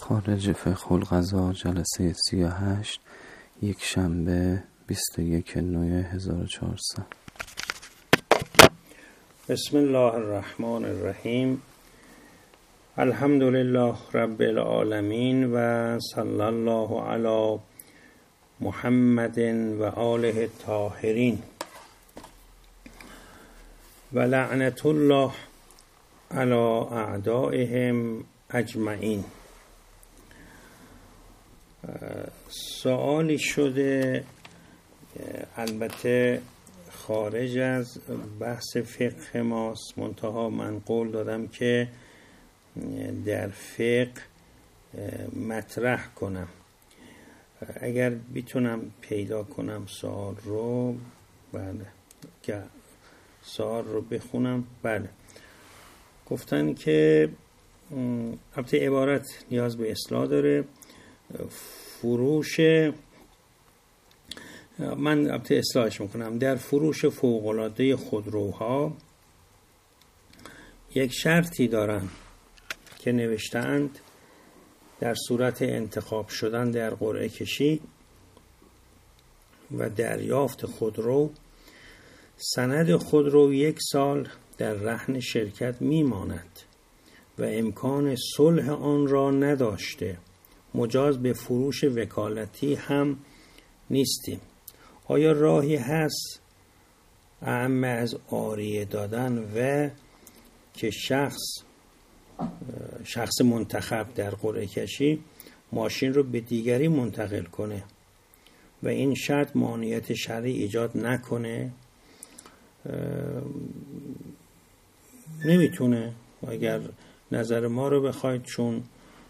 خارج فقه القضا جلسه 38 یک شنبه 21/9/1400. بسم الله الرحمن الرحیم. الحمد لله رب العالمین و صلی الله علی محمد و آله الطاهرین و لعنت الله علی اعدائهم اجمعین. سوالی شده، البته خارج از بحث فقه ماست، منتها من قول دادم که در فقه مطرح کنم. اگر بیتونم پیدا کنم سوال رو، بله، که سوال رو بخونم. بله، گفتن که البته عبارت نیاز به اصلاح داره. فروش، من البته اصلاحش میکنم، در فروش فوق‌العاده خودروها یک شرطی دارن که نوشتند در صورت انتخاب شدن در قرعه کشی و دریافت خودرو، سند خودرو 1 سال در رهن شرکت میماند و امکان صلح آن را نداشته، مجاز به فروش وکالتی هم نیستیم. آیا راهی هست اعم از عاریه دادن و که شخص منتخب در قرعه کشی ماشین رو به دیگری منتقل کنه و این شرط مانعیت شرعی ایجاد نکنه؟ نمیتونه. اگر نظر ما رو بخواید، چون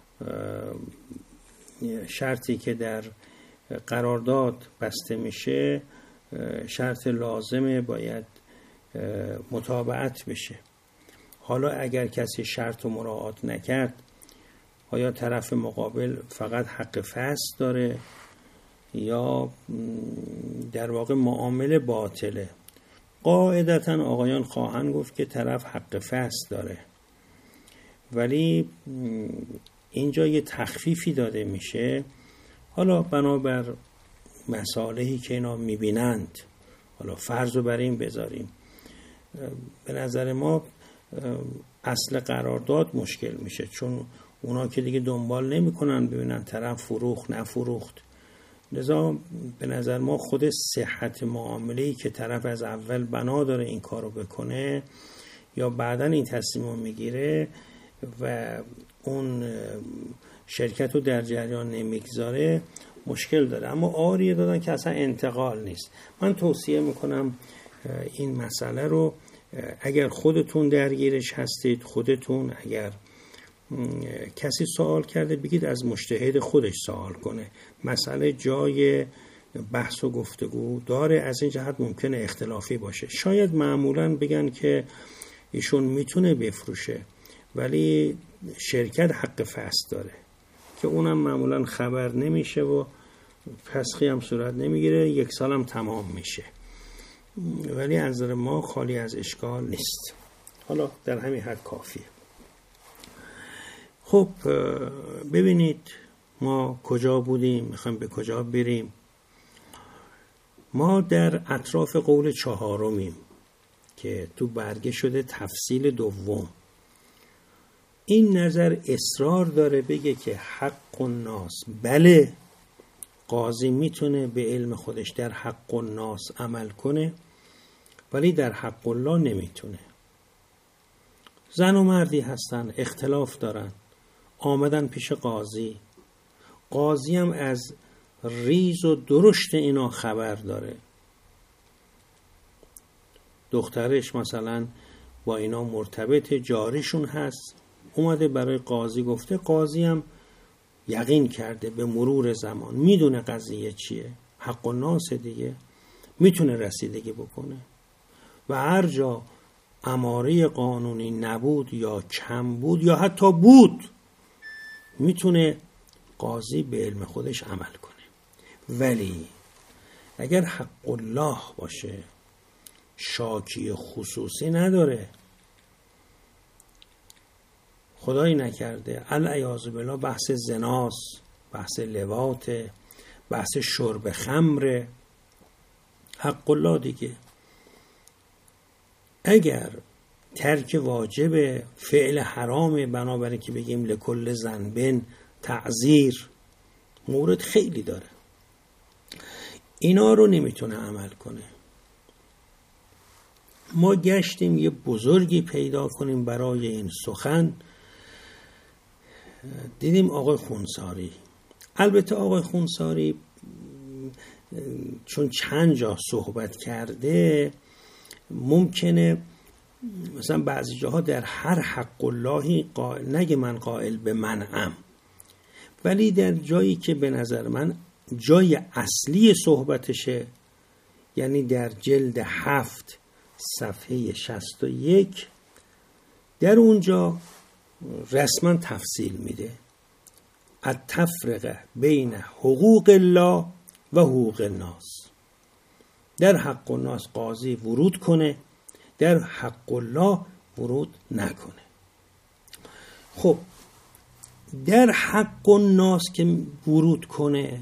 شرطی که در قرارداد بسته میشه شرط لازمه، باید متابعت بشه. حالا اگر کسی شرط رو مراعات نکرد، آیا طرف مقابل فقط حق فسخ داره یا در واقع معامله باطله؟ قاعدتا آقایان خواهند گفت که طرف حق فسخ داره، ولی اینجا یه تخفیفی داده میشه. حالا بنابر مصالحی که اینا میبینند، حالا فرض رو بر این بذاریم، به نظر ما اصل قرارداد مشکل میشه، چون اونا که دیگه دنبال نمیکنن ببینن طرف فروخت نفروخت. لذا به نظر ما خود صحت معامله‌ای که طرف از اول بنا داره این کارو بکنه یا بعداً این تصمیم رو میگیره و اون شرکت رو در جریان نمیگذاره، مشکل داره. اما عاریه دادن که اصلا انتقال نیست. من توصیه میکنم این مسئله رو، اگر خودتون درگیرش هستید، خودتون اگر کسی سوال کرده بگید از مجتهد خودش سوال کنه. مسئله جای بحث و گفتگو داره، از این جهت ممکنه اختلافی باشه. شاید معمولاً بگن که ایشون میتونه بفروشه ولی شرکت حق فسخ داره، که اونم معمولاً خبر نمیشه و فسخی هم صورت نمیگیره، 1 سال هم تمام میشه، ولی از نظر ما خالی از اشکال نیست. حالا در همین حد کافیه. خب ببینید ما کجا بودیم، میخوایم به کجا بریم. ما در اطراف قول 4 که تو برگه شده تفصیل 2. این نظر اصرار داره بگه که حق الناس، بله قاضی میتونه به علم خودش در حق الناس عمل کنه، ولی در حق الله نمیتونه. زن و مردی هستن، اختلاف دارن، آمدن پیش قاضی، قاضی هم از ریز و درشت اینا خبر داره. دخترش مثلا با اینا مرتبط، جاریشون هست، اومده برای قاضی گفته، قاضی هم یقین کرده به مرور زمان، میدونه قضیه چیه، حق الناس دیگه، میتونه رسیدگی بکنه و هر جا اماره قانونی نبود یا کم بود یا حتی بود، میتونه قاضی به علم خودش عمل کنه. ولی اگر حق الله باشه، شاکی خصوصی نداره. خدایی نکرده العیاذ بالله بحث زناست، بحث لواطه، بحث شرب خمره، حق الله دیگه. اگر ترک واجب، فعل حرامه، بنابراین که بگیم لکل ذنب تعذیر، مورد خیلی داره، اینا رو نمیتونه عمل کنه. ما گشتیم یه بزرگی پیدا کنیم برای این سخن، دیدیم آقای خونساری. البته آقای خونساری چون چند جا صحبت کرده ممکنه مثلا بعضی جاها در هر حق اللهی نگه من قائل به منعم، ولی در جایی که به نظر من جای اصلی صحبتشه، یعنی در جلد 7 صفحه 61، در اونجا رسما تفصیل میده التفرقه بین حقوق الله و حقوق الناس. در حق الناس قاضی ورود کنه، در حق الله ورود نکنه. خب در حق الناس که ورود کنه،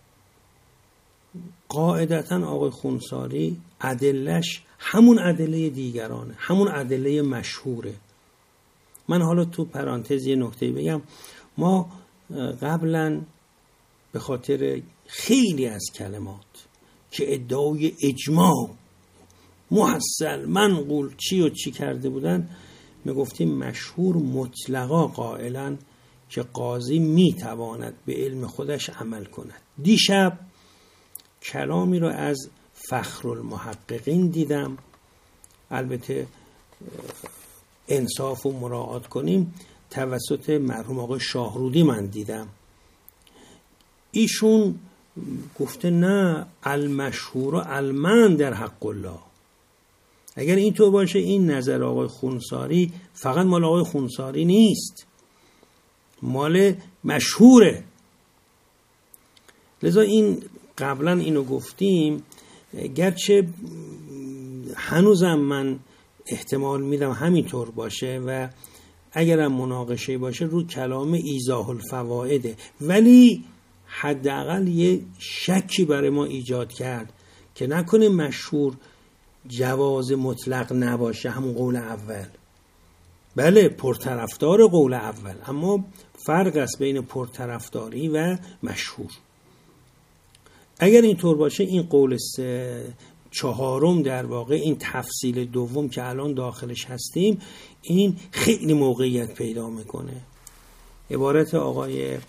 قاعدتا آقای خونساری ادلش همون ادله دیگرانه، همون ادله مشهوره. من حالا تو پرانتز یه نکته بگم، ما قبلا به خاطر خیلی از کلمات که ادعای اجماع محصل منقول چی و چی کرده بودن میگفتیم مشهور مطلقا قائلا که قاضی میتواند به علم خودش عمل کند. دیشب کلامی رو از فخرالمحققین دیدم، البته انصاف و مراعات کنیم توسط مرحوم آقای شاهرودی من دیدم. ایشون گفته نه المشهور و المن در حق الله. اگر این تو باشه این نظر آقای خونساری فقط مال آقای خونساری نیست، مال مشهوره. لذا این قبلا اینو گفتیم، گرچه هنوزم من احتمال میدم همینطور باشه و اگرم مناقشه باشه رو کلام ایضاح الفوائده، ولی حداقل یه شکی برای ما ایجاد کرد که نکنه مشهور جواز مطلق نباشه، همون قول اول. بله پرطرفدار قول اول، اما فرق است بین پرطرفداری و مشهور. اگر اینطور باشه این قول چهارم در واقع این تفصیل دوم که الان داخلش هستیم این خیلی موقعیت پیدا میکنه. عبارت آقای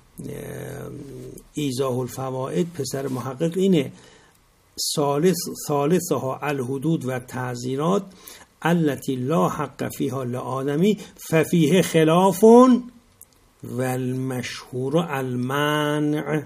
ایضاح الفوائد پسر محقق اینه: ثالثها الحدود و تعزیرات التي لا حق فيها لآدمی ففیه خلاف و المشهور المنع.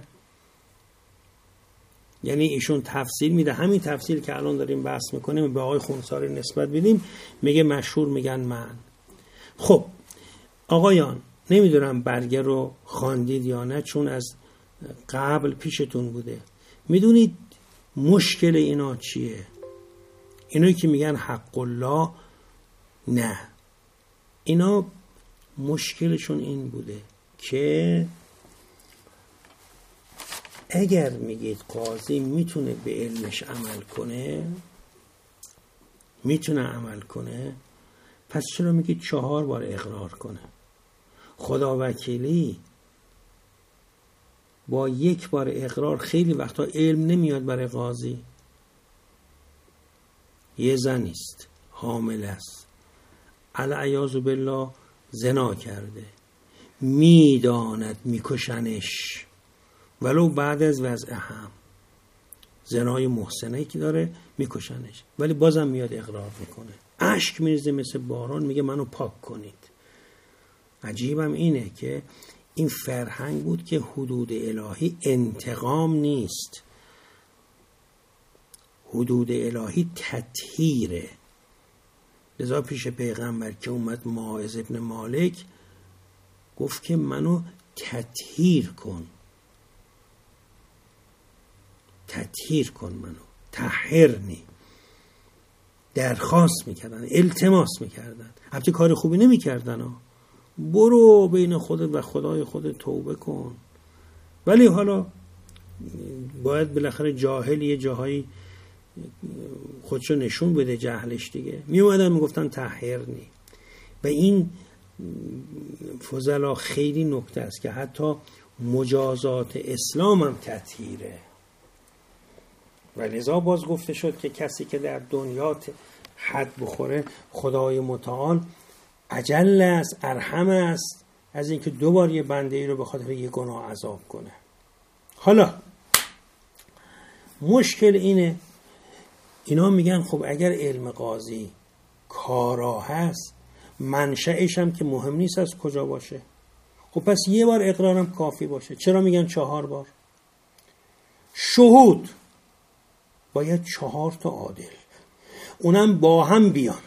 یعنی ایشون تفصیل میده، همین تفصیل که الان داریم بحث میکنیم به آقای خونساری نسبت بدیم، میگه مشهور میگن من. خب آقایان نمیدونم برگه رو خواندید یا نه، چون از قبل پیشتون بوده. میدونید مشکل اینا چیه؟ اینایی که میگن حق الله، نه، اینا مشکلشون این بوده که اگر میگید قاضی میتونه به علمش عمل کنه، میتونه عمل کنه، پس چرا میگید 4 بار اقرار کنه؟ خدا وکیلی با 1 بار اقرار خیلی وقتا علم نمیاد برای قاضی. یه زنیست، حامل است، العیاذ بالله زنا کرده، میداند میکشنش ولو بعد از وضع هم، زنای محسنه که داره میکشنش، ولی بازم میاد اقرار میکنه، اشک میریزه مثل باران، میگه منو پاک کنید. عجیبم اینه که این فرهنگ بود که حدود الهی انتقام نیست، حدود الهی تطهیره. لذا پیش پیغمبر که اومد ماعز ابن مالک گفت که منو تطهیر کن، تطهیر کن منو، طهرنی. درخواست میکردن، التماس میکردن، البته کار خوبی نمیکردن ها، برو بین خودت و خدای خودت توبه کن. ولی حالا باید بالاخره جاهل یه جاهایی خودشو نشون بده، جهلش دیگه. می اومدن میگفتن طهرنی. و این فضلا خیلی نکته است که حتی مجازات اسلام هم تطهیره. و لذا باز گفته شد که کسی که در دنیا حد بخوره خدای متعال اجل است، ارحم است از اینکه دوبار یه بنده ای رو به خاطر یه گناه عذاب کنه. حالا مشکل اینه، اینا میگن خب اگر علم قاضی کارا هست، منشأش هم که مهم نیست از کجا باشه، خب پس یه بار اقرارم کافی باشه. چرا میگن 4 بار؟ شهود باید 4 تا عادل، اونم با هم بیان.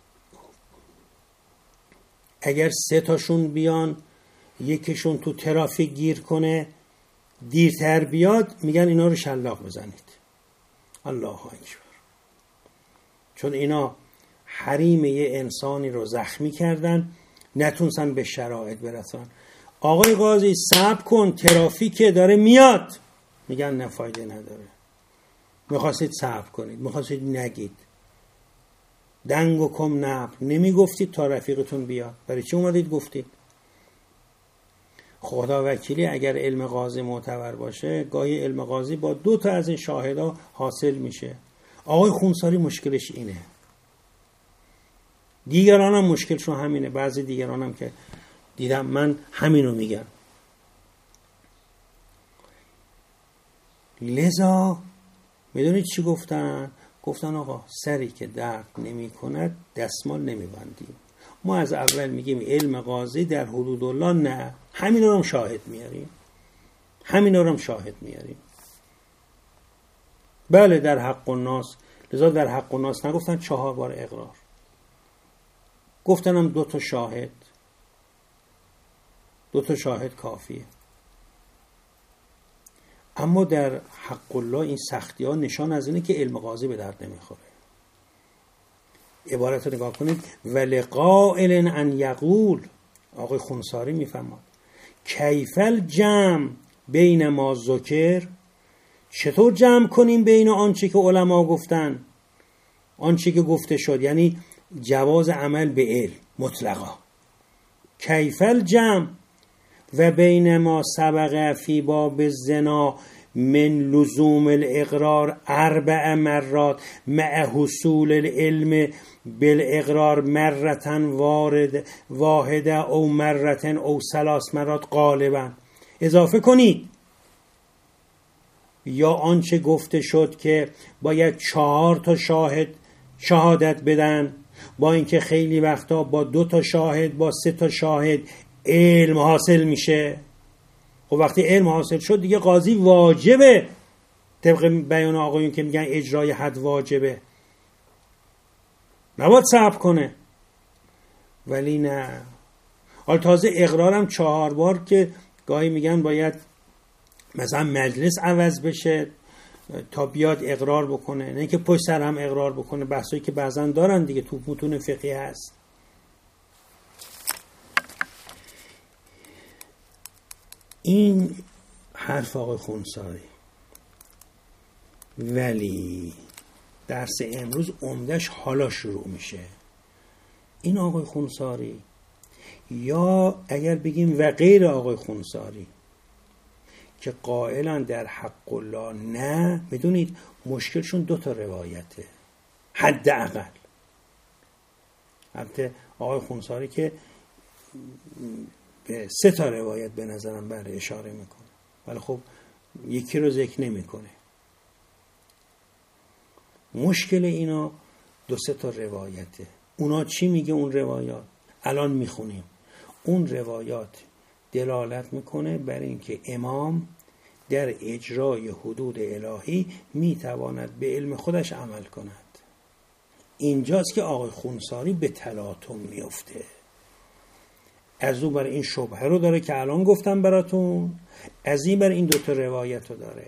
اگر 3 تاشون بیان، یکیشون تو ترافیک گیر کنه دیرتر بیاد، میگن اینا رو شلاق بزنید. الله اکبر. چون اینا حریم یه انسانی رو زخمی کردن، نتونستن به شرایط برسن. آقای قاضی صبر کن، ترافیک داره میاد. میگن نه، فایده نداره. میخواستید صبر کنید، میخواستید نگید، دنگ و کم نبر، نمیگفتید تا رفیقتون بیاد. برای چی اومدید گفتید؟ خدا وکیلی اگر علم قاضی معتبر باشه، گاهی علم قاضی با 2 تا از این شاهدا حاصل میشه. آقای خونساری مشکلش اینه. دیگران هم مشکلشون همینه. بعضی دیگران هم که دیدم من همینو میگم. لذا میدونید چی گفتن؟ گفتن آقا سری که درد نمی کند دستمال نمی بندیم. ما از اول میگیم علم قاضی در حدود الله نه، همین رو هم شاهد میاریم. بله در حق الناس. لذا در حق الناس نگفتن 4 بار اقرار، گفتن هم 2 تا شاهد. 2 تا شاهد کافیه. اما در حق الله این سختی ها نشان از اینه که علم قاضی به درد نمیخوره. عبارت رو نگاه کنید. ولقائل ان یقول، آقای خونساری میفهمد کیف الجمع بین ما ذکر، چطور جمع کنیم بین آنچه که علما گفتن، آنچه که گفته شد، یعنی جواز عمل به علم مطلقا. کیف الجمع و بین ما سبق فی باب الزنا من لزوم الاقرار 4 مرات مع حصول العلم بالاقرار مرتن واحده او مرتن او 3 مرات غالبا. اضافه کنید یا آنچه گفته شد که باید 4 تا شهادت بدن، با اینکه خیلی وقتا با 2 تا شاهد، با 3 تا شاهد علم حاصل میشه. خب وقتی علم حاصل شد دیگه قاضی واجبه، طبق بیان آقایون که میگن اجرای حد واجبه، نباید صبر کنه. ولی نه. حالا تازه اقرارم 4 بار که گاهی میگن باید مثلا مجلس عوض بشه تا بیاد اقرار بکنه، نه که پشت سر هم اقرار بکنه. بحثایی که بعضا دارن دیگه تو متون فقهی هست. این حرف آقای خونساری. ولی درس امروز عمدش حالا شروع میشه. این آقای خونساری، یا اگر بگیم و غیر آقای خونساری که قائلن در حق الله نه، میدونید مشکلشون 2 تا روایته حداقل. البته آقای خونساری که به 3 تا روایت به نظرم بله اشاره میکنه، ولی خب یکی رو ذکر نمیکنه. مشکل اینا 2-3 تا روایته. اونا چی میگه اون روایات؟ الان میخونیم. اون روایات دلالت میکنه بر اینکه امام در اجرای حدود الهی میتواند به علم خودش عمل کند. اینجاست که آقای خونساری به تلاطم میفته. از اون برای این شبهه رو داره که الان گفتم براتون، از این برای این 2 تا روایت رو داره،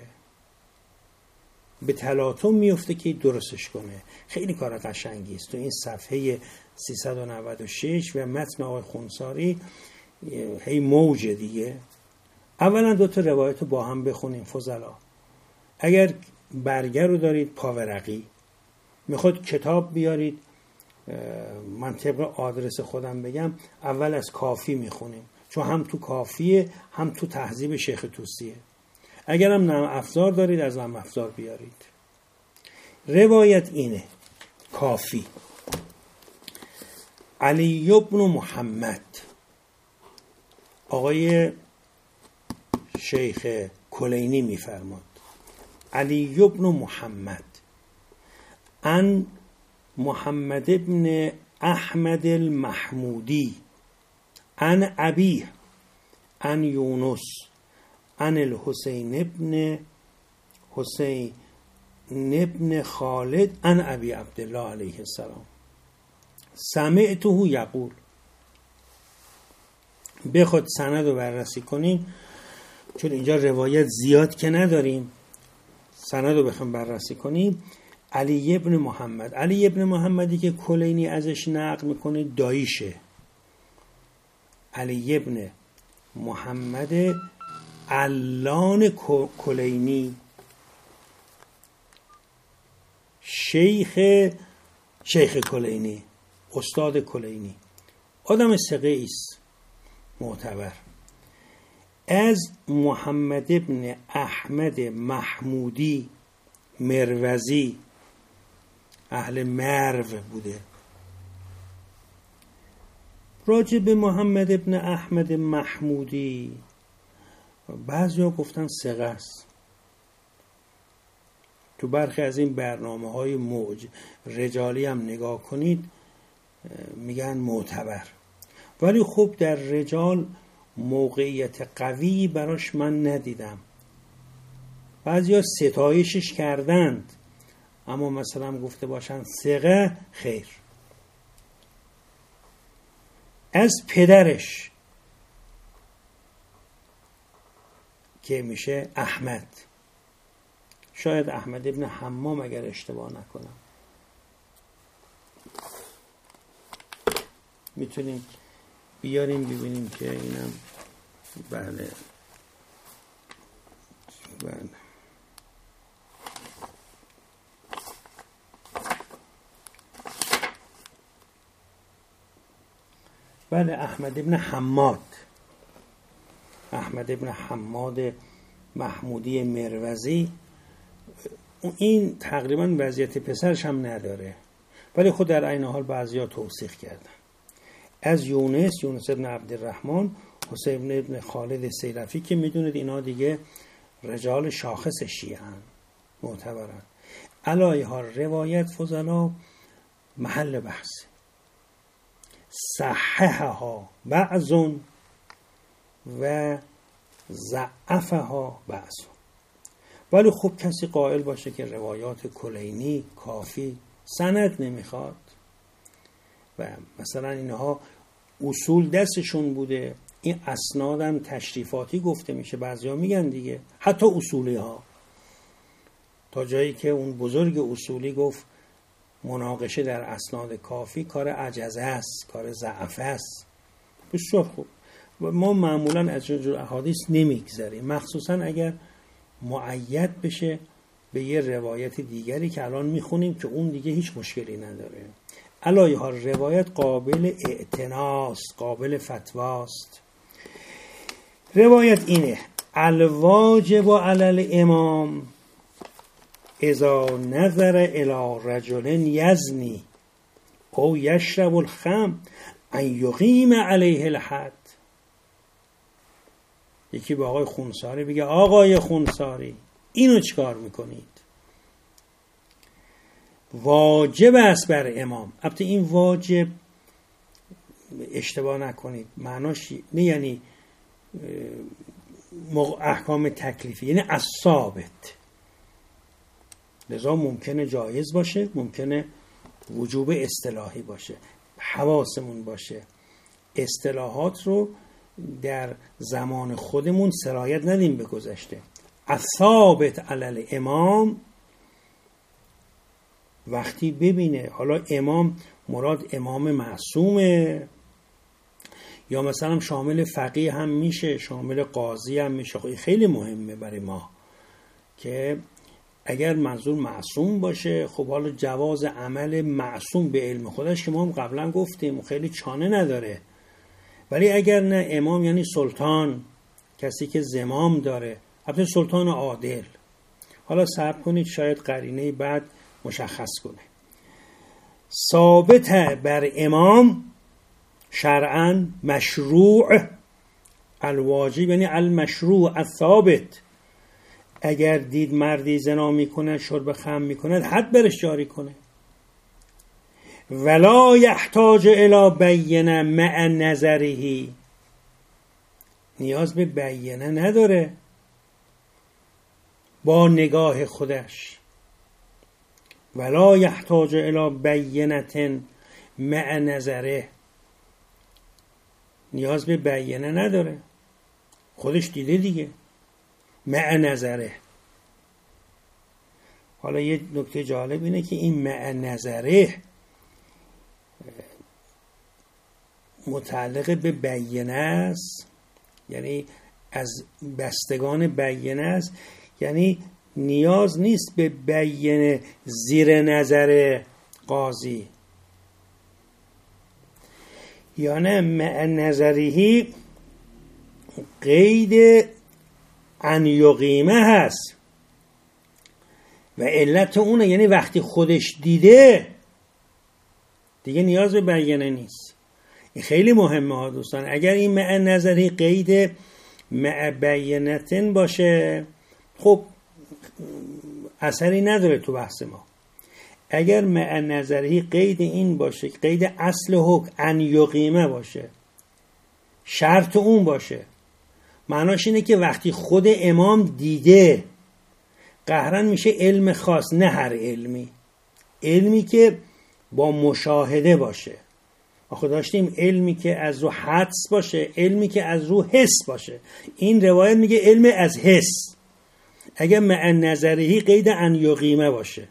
به تلاطم میفته که درستش کنه. خیلی کار قشنگی است. تو این صفحه 396 و متن آقای خونساری هی موج دیگه. اولا 2 تا روایت با هم بخونیم فضلا. اگر برگر رو دارید پاورقی، میخواد کتاب بیارید، من طبق آدرس خودم بگم اول از کافی میخونیم، چون هم تو کافیه هم تو تهذیب شیخ طوسیه. اگرم نرم افزار دارید از نرم افزار بیارید. روایت اینه: کافی، علی بن محمد، آقای شیخ کلینی میفرماد علی بن محمد ان محمد ابن احمد المحمودی ان ابیه ان یونس ان الحسین ابن خالد ان ابی عبدالله علیه السلام سمعته یقول. بخواد سند رو بررسی کنیم، چون اینجا روایت زیاد که نداریم، سند رو بخوام بررسی کنیم. علی ابن محمد، علی ابن محمدی که کلینی ازش نقل میکنه داییشه، علی ابن محمد علان کلینی، شیخ کلینی، استاد کلینی، آدم ثقه ایست، معتبر. از محمد ابن احمد محمودی مروزی، اهل مرو بوده. راجع به محمد ابن احمد محمودی بعضیا گفتن ثقه است. تو برخی از این برنامه‌های موج رجالی هم نگاه کنید میگن معتبر، ولی خب در رجال موقعیت قوی براش من ندیدم. بعضیا ستایشش کردند، اما مثلا گفته باشن ثقه، خیر. از پدرش که میشه احمد، شاید احمد ابن حمام اگر اشتباه نکنم، میتونیم بیاریم ببینیم که اینم بله احمد ابن حماد، احمد ابن حماد محمودی مروزی، این تقریبا وضعیت پسرش هم نداره، ولی خود در عین حال بعضیا توثیق کردن. از یونس ابن عبدالرحمن، حسین ابن خالد سیرفی که میدونید اینا دیگه رجال شاخص شیعه هن، معتبرن. علایه ها روایت فضلا محل بحث، صححها بعض و ضعفها بعض. ولی خب کسی قائل باشه که روایات کلینی کافی، سند نمیخواد و مثلا اینها اصول دستشون بوده، این اسنادم تشریفاتی گفته میشه، بعضیا میگن دیگه حتی اصولی ها، تا جایی که اون بزرگ اصولی گفت مناقشه در اسناد کافی کار عجزه است، کار ضعفه است. بسیار خوب. ما معمولا از جور احادیث نمیگذریم، مخصوصا اگر مؤید بشه به یه روایت دیگری که الان میخونیم که اون دیگه هیچ مشکلی نداره. علایه ها روایت قابل اعتناست، قابل فتواست. روایت اینه: الواجب علی الامام اذا نظر الی رجل یزنی او یشرب الخمر ان یقیم علیه الحد. یکی به آقای خونساری بگه آقای خونساری اینو چیکار میکنید؟ واجب است بر امام. البته این واجب اشتباه نکنید معناش نه یعنی احکام تکلیفی، یعنی الثابت. لذا ممکنه جایز باشه، ممکنه وجوب اصطلاحی باشه. حواسمون باشه اصطلاحات رو در زمان خودمون سرایت ندیم به گذشته. الثابت علی الامام وقتی ببینه، حالا امام مراد امام معصومه یا مثلا شامل فقیه هم میشه، شامل قاضی هم میشه. خب خیلی مهمه برای ما که اگر منظور معصوم باشه، خب حالا جواز عمل معصوم به علم خودش که ما هم قبلا گفتیم خیلی چانه نداره. ولی اگر نه، امام یعنی سلطان، کسی که زمام داره، البته سلطان عادل. حالا صبر کنید شاید قرینه بعد مشخص کنه. ثابت بر امام شرعاً مشروع الواجب، یعنی المشروع الثابت. اگر دید مردی زنا میکنه، شرب خمر میکنه، حد برش جاری کنه. ولا یحتاج الی بینه مع نظره، نیاز به بینه نداره با نگاه خودش. ولا یحتاج الی بینه مع نظره، نیاز به بینه نداره، خودش دیده دیگه. مع نظره. حالا یه نکته جالب اینه که این مع نظره متعلق به بینه است، یعنی از بستگان بینه است، یعنی نیاز نیست به بینه زیر نظر قاضی. یعنی مع نظره قید ان یقیمه هست و علت اونه، یعنی وقتی خودش دیده دیگه نیاز به بینه نیست. این خیلی مهمه ها دوستان. اگر این مع نظری قید مع بینتن باشه، خب اثری نداره تو بحث ما. اگر مع نظری قید این باشه، قید اصل حکم ان یقیمه باشه، شرط اون باشه، معناش اینه که وقتی خود امام دیده، قهرن میشه علم خاص، نه هر علمی، علمی که با مشاهده باشه. آخه داشتیم علمی که از رو حدس باشه، علمی که از رو حس باشه. این روایت میگه علم از حس. اگر مع نظری قید ان یقیمه باشه.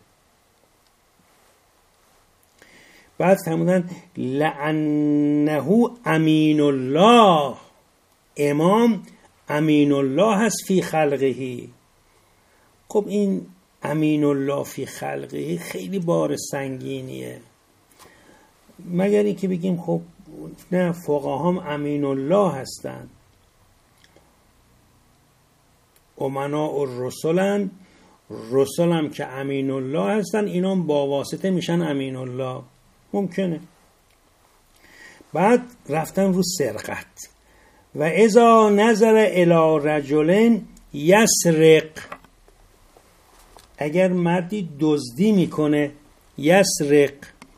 بعد فرمودن لعنه امین الله، امام امین الله هست فی خلقه. خب این امین الله فی خلقه خیلی بار سنگینیه، مگر اینکه بگیم خب نه، فقهاهم امین الله هستن، امناء الرسلن، رسل هم که امین الله هستن، اینا با واسطه میشن امین الله. ممکنه. بعد رفتن رو سرقت. و اذا نظر الی رجل یسرق، اگر مردی دزدی میکنه، یسرق،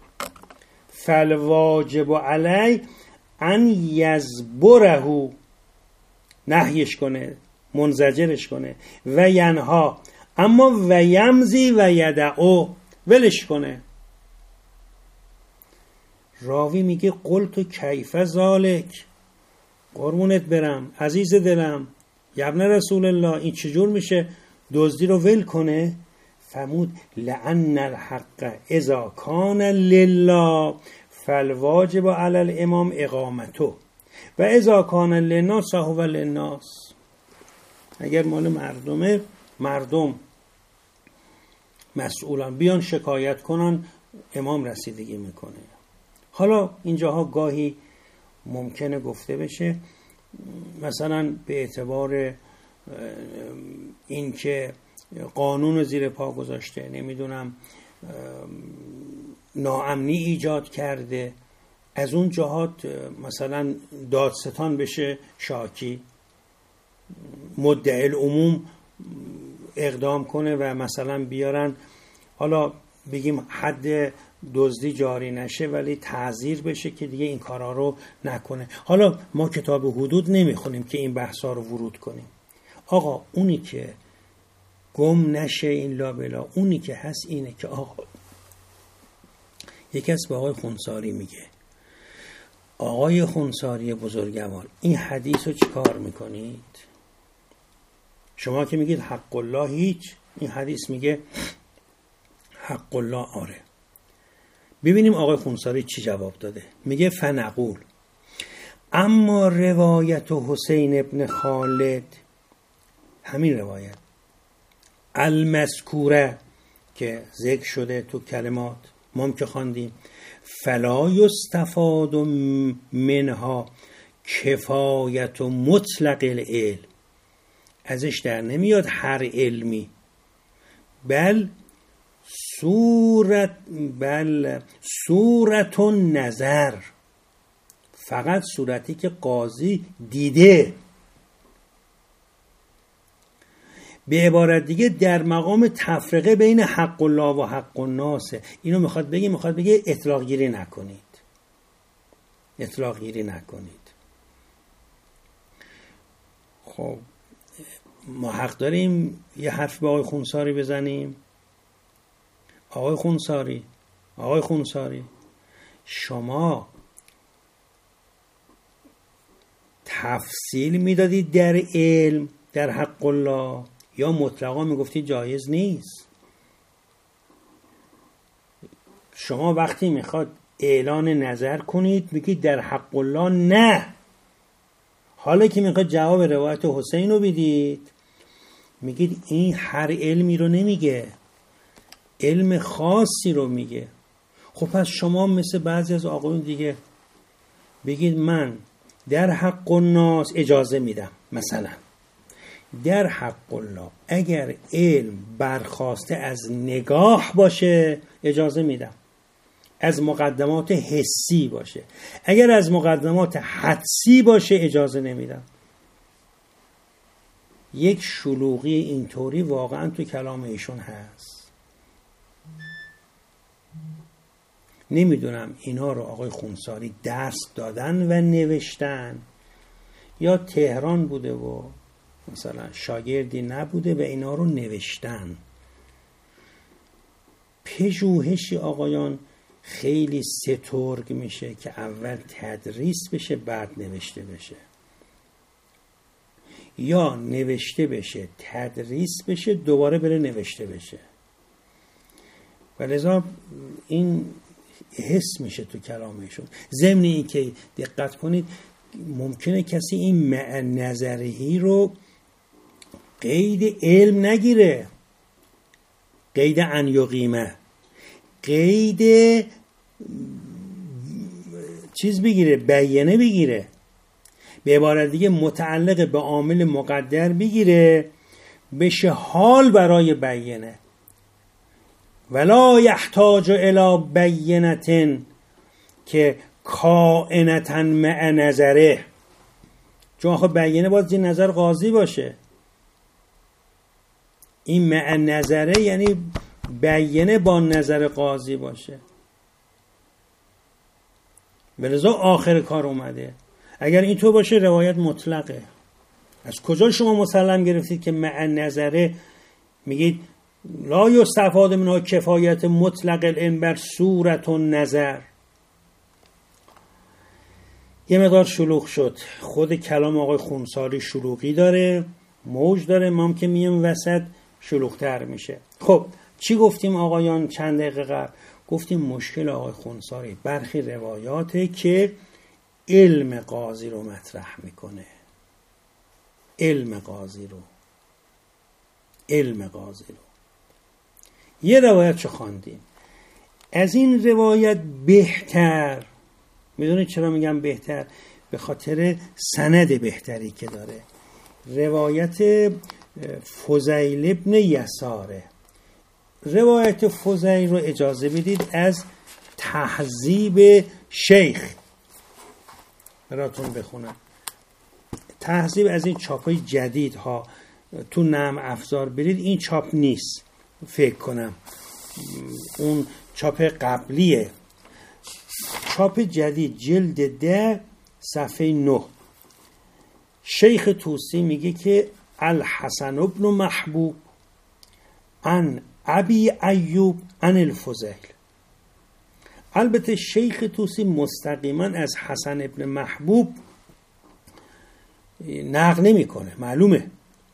فالواجب علی ان یزبره، نهیش کنه، منزجرش کنه، و ینها، اما و یمزی و یدعو، ولش کنه. راوی میگه قلت کیف ذالک، قربونت برم عزیز دلم ابن رسول الله، این چجور میشه دزدی رو ول کنه؟ فرمود لأن الحق اذا کان لله فالواجب علی الامام اقامته و اذا کان للناس فهو للناس. اگر مال مردمه، مردم مسئولان بیان شکایت کنن، امام رسیدگی میکنه. حالا اینجاها گاهی ممکنه گفته بشه مثلا به اعتبار این که قانون زیر پا گذاشته، نمیدونم ناامنی ایجاد کرده، از اون جهات مثلا دادستان بشه شاکی، مدعی العموم اقدام کنه و مثلا بیارن، حالا بگیم حد دزدی جاری نشه ولی تعزیر بشه که دیگه این کارا رو نکنه. حالا ما کتاب حدود نمیخونیم که این بحثا رو ورود کنیم. آقا اونی که گم نشه این لابلا، اونی که هست اینه که آقا یکی از به آقای خونساری میگه، آقای خونساری بزرگوار این حدیث رو چی کار میکنید؟ شما که میگید حق الله هیچ، این حدیث میگه حق الله آره. ببینیم آقای خونساری چی جواب داده. میگه فنقول اما روایت حسین ابن خالد، همین روایت المذکوره که ذکر شده تو کلمات ما هم که خواندیم، فلا یستفاد منها کفایت و مطلق العلم، ازش در نمیاد هر علمی، بل صورت نظر، فقط صورتی که قاضی دیده. به عبارت دیگه در مقام تفرقه بین حق الله و حق الناس. اینو میخواد بگه اطلاق گیری نکنید، اطلاق گیری نکنید. خب ما حق داریم یه حرف به آقای خونساری بزنیم. آقای خونساری شما تفصیل میدادید در علم در حق الله یا مطلقا میگفتید جایز نیست؟ شما وقتی میخواد اعلان نظر کنید میگید در حق الله نه، حالا که میخواد جواب روایت حسین رو بدید میگید این هر علمی رو نمیگه، علم خاصی رو میگه. خب پس شما مثل بعضی از آقایون دیگه بگید من در حق الناس اجازه میدم، مثلا در حق الله اگر علم برخواسته از نگاه باشه اجازه میدم، از مقدمات حسی باشه، اگر از مقدمات حدسی باشه اجازه نمیدم. یک شلوغی اینطوری واقعا تو کلام ایشون هست. نمیدونم اینا رو آقای خونساری درس دادن و نوشتن یا تهران بوده و مثلا شاگردی نبوده و اینا رو نوشتن. پژوهشی آقایان خیلی سترگ میشه که اول تدریس بشه بعد نوشته بشه، یا نوشته بشه تدریس بشه دوباره بره نوشته بشه. ولذا این حس میشه تو کلامشون. ضمن این که دقت کنید ممکنه کسی این نظری رو قید علم نگیره، قید ان یقیمه، قید چیز بگیره، بیانه بگیره، به عبارت دیگه متعلق به عامل مقدر بگیره بشه حال برای بیانه. ولا یحتاج الی بینة که کائنة مع نظره، چون آخه بیانه باید زیر نظر قاضی باشه. این مع نظره یعنی بیانه با نظر قاضی باشه. ولذا آخر کار اومده. اگر اینطور باشه روایت مطلقه. از کجا شما مسلم گرفتید که مع نظره میگید لا یستفاد منها کفایت مطلق العلم بر صورت و نظر؟ یه مقدار شلوغ شد. خود کلام آقای خونساری شلوغی داره، موج داره، ما هم که میم وسط شلوغتر میشه. خب چی گفتیم آقایان چند دقیقه قبل؟ گفتیم مشکل آقای خونساری برخی روایاته که علم قاضی رو مطرح میکنه. علم قاضی رو یه روایت چه خواندیم از این روایت بهتر. میدونید چرا میگم بهتر؟ به خاطر سند بهتری که داره. روایت فضیل ابن یساره. روایت فضیل رو اجازه بدید از تهذیب شیخ براتون بخونم. تهذیب از این چاپای جدید ها تو نعم افزار برید، این چاپ نیست فکر کنم، اون چاپ قبلیه. چاپ جدید جلد 10 صفحه 9 شیخ طوسی میگه که الحسن ابن محبوب عن ابی ایوب عن الفضیل. البته شیخ طوسی مستقیما از حسن ابن محبوب نقل نمیکنه، معلومه.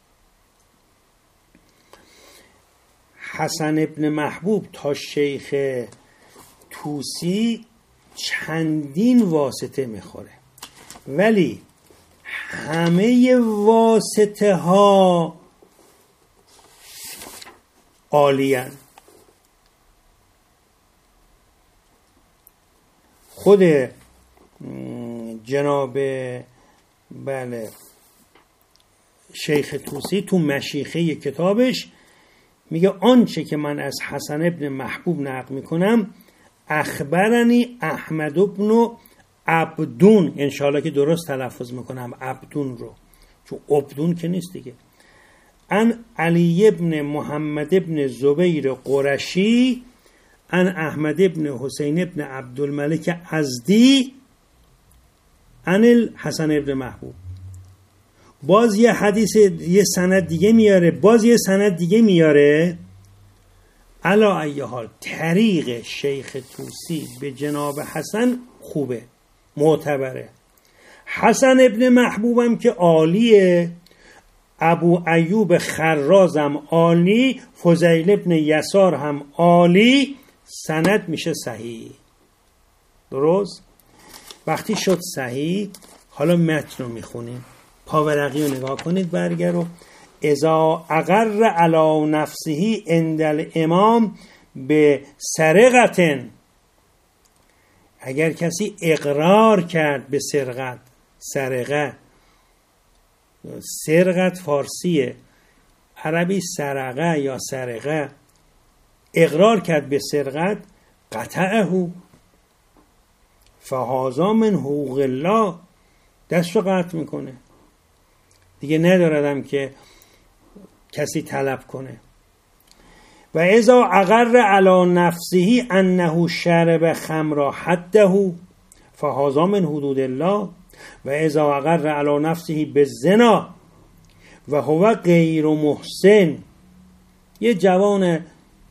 حسن ابن محبوب تا شیخ طوسی چندین واسطه میخوره. ولی همه واسطه ها عالیان. خود جناب شیخ طوسی تو مشیخه کتابش میگه آنچه که من از حسن ابن محبوب نقل میکنم اخبرنی احمد ابن عبدون، انشاءالله که درست تلفظ میکنم عبدون رو، چون عبدون که نیست دیگه، ان علی ابن محمد ابن زبیر قرشی ان احمد ابن حسین ابن عبدالملک ازدی ان الحسن ابن محبوب. باز یه حدیث یه سند دیگه میاره، باز یه سند دیگه میاره. علا ای حال طریق شیخ طوسی به جناب حسن خوبه، معتبره. حسن ابن محبوبم که عالیه، ابو ایوب خرازم عالی، فضیل ابن یسار هم عالی، سند میشه صحیح. درست؟ وقتی شد صحیح، حالا متن رو میخونیم، پاورقی رو نگاه کنید برگه رو. اذا اقر علی نفسه عند الامام به سرقتن، اگر کسی اقرار کرد به سرقت، سرقه، سرقت فارسیه، عربی سرقه یا سرقه، اقرار کرد به سرقت، قطعه فهذا من حقوق الله، دست رو قطع میکنه دیگه، نداردم که کسی طلب کنه. و اذا اقر علی نفسه انه شرب خمر حده فهذا من حدود الله. و اذا اقر علی نفسه بالزنا و هو غیر محسن، یه جوان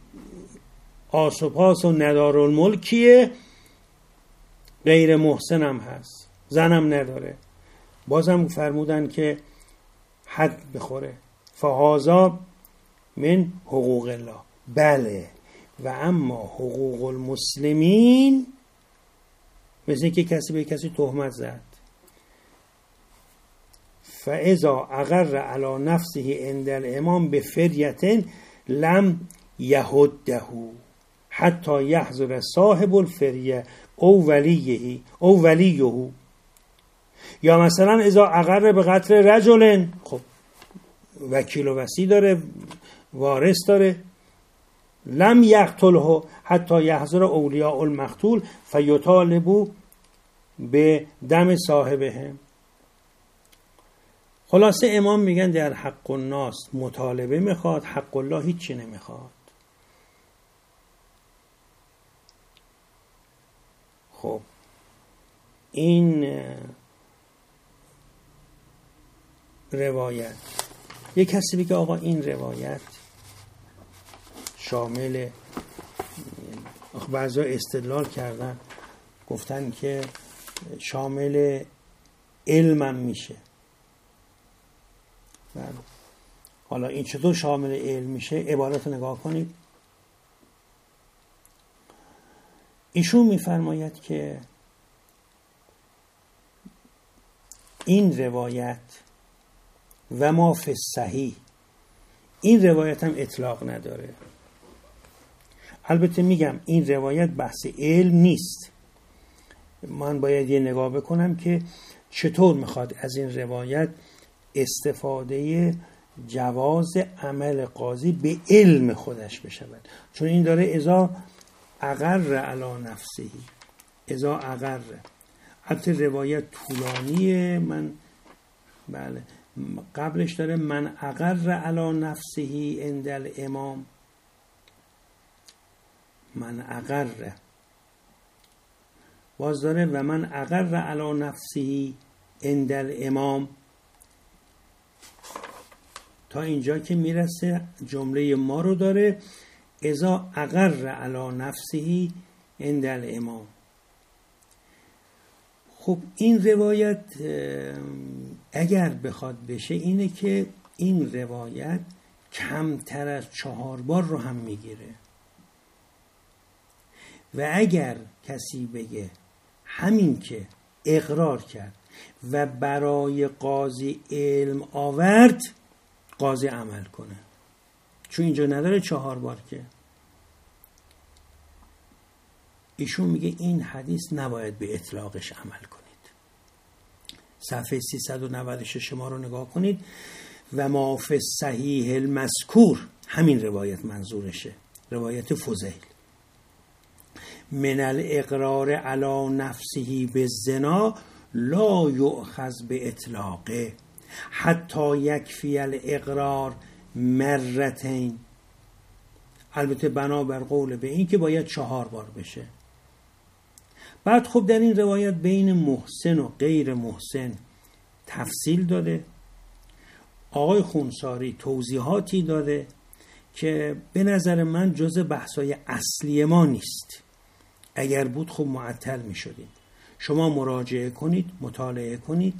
آسوپاس و ندارالملکیه، غیر محسن هم هست، زنم نداره، بازم فرمودن که حد بخوره، فهذا من حقوق الله. بله، و اما حقوق المسلمین مثل که کسی به کسی تهمت زد، فاذا اقر علی نفسه عند الامام بفریة لم یهده حتی یحضر صاحب الفریه او ولیه او ولیه. یا مثلا اذا اقر به قتل رجل، خب وکیل و وصی داره، وارث داره، لم یقتله حتی یحضر اولیاء المقتول فیطالبوا به دم صاحبهم. خلاصه امام میگن در حق الناس مطالبه میخواد، حق الله هیچی نمیخواد. خب این روایت، یک کسی بگه آقا این روایت شامل، بعضا استدلال کردن گفتن که شامل علمم میشه. حالا این چطور شامل علم میشه؟ عبارت رو نگاه کنید. ایشون میفرماید که این روایت و ما فی الصحیح، این روایت هم اطلاق نداره. البته میگم این روایت بحث علم نیست، من باید یه نگاه بکنم که چطور میخواد از این روایت استفاده جواز عمل قاضی به علم خودش بشود، چون این داره اذا اقر علی نفسه، اذا اقر، حتی روایت طولانیه، من بله قبلش داره من اقر علی نفسه عند الامام، من اقر، باز داره و من اقر علی نفسه عند الامام، تا اینجا که میرسه جمله ما رو داره اذا اقر علی نفسه عند الامام. خب این روایت اگر بخواد بشه اینه که این روایت کمتر از 4 بار رو هم میگیره، و اگر کسی بگه همین که اقرار کرد و برای قاضی علم آورد، قاضی عمل کنه. چون اینجا نداره 4 بار که. ایشون میگه این حدیث نباید به اطلاقش عمل کنید. صفحه 396 ما رو نگاه کنید. و ما فی صحیح المذکور، همین روایت منظورشه، روایت فضیل، من الاقرار علی نفسه بالزنا لا یؤخذ به اطلاقه حتی یکفی الاقرار مرتین. البته بنابر قول به این که باید 4 بار بشه. بعد خب در این روایت بین محسن و غیر محسن تفصیل داده. آقای خونساری توضیحاتی داده که به نظر من جزء بحثای اصلی ما نیست. اگر بود خب معطل می شدیم. شما مراجعه کنید، مطالعه کنید،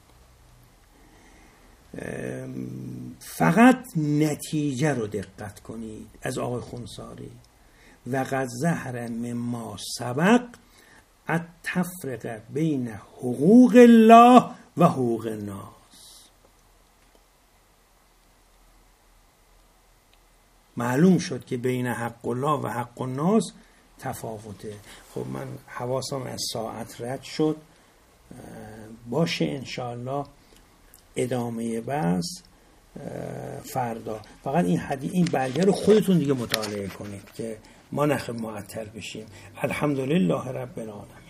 فقط نتیجه رو دقت کنید از آقای خونساری. و قد ظهر مما سبق التفرقه بین حقوق الله و حقوق الناس. معلوم شد که بین حق الله و حق الناس تفاوته. خب من حواسم از ساعت رد شد. باشه انشاءالله ادامه بحث فردا. فقط این برگه رو خودتون دیگه مطالعه کنید که ما نخواهیم معطل بشیم. الحمدلله رب العالمین.